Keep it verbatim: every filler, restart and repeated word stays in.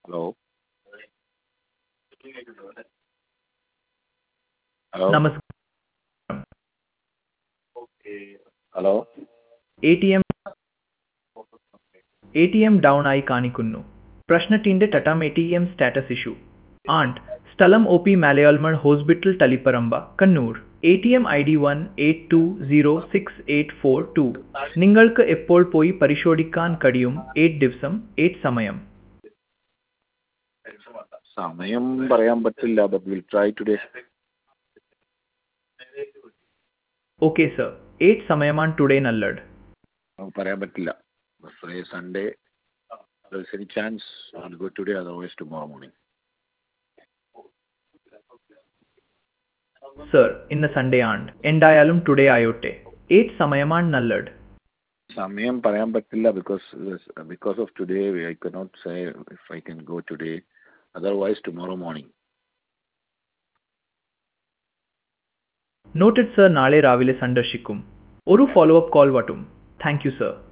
Hello? Hello? നമസ്കാരം. Hello? A T M A T M down ആയി കാണിക്കുന്നു. പ്രശ്നത്തിന്റെ ടട്ടം A T M status issue and സ്ഥലം ഒ പി മലയാൾമൺ hospital Taliparamba Kannur. A T M I D one eight two zero six eight four two. നിങ്ങൾക്ക് എപ്പോൾ പോയി പരിശോധിക്കാൻ കഴിയും? എയ്റ്റ് ദിവസം എയ്റ്റ് സമയം. സമയം പറയാൻ പറ്റില്ല, but we'll try today. Okay sir, eight സമയമാണ് ടുഡേ നല്ലത്. നമുക്ക് പറയാൻ പറ്റില്ല. Friday, Sunday, there's any chance I'll go today, otherwise tomorrow morning. Sir, ഇന്ന് സൺഡേ ആണ്. എന്തായാലും ടുഡേ ആയോട്ടെ. എയ്റ്റ് സമയമാണ് നല്ലത്. സമയം പറയാൻ പറ്റില്ല because because of today I cannot say if I can go today, otherwise tomorrow morning. Noted sir, നാളെ രാവിലെ സന്ദർശിക്കും. ഒരു ഫോളോ അപ്പ് കോൾ വട്ടും. Thank you sir.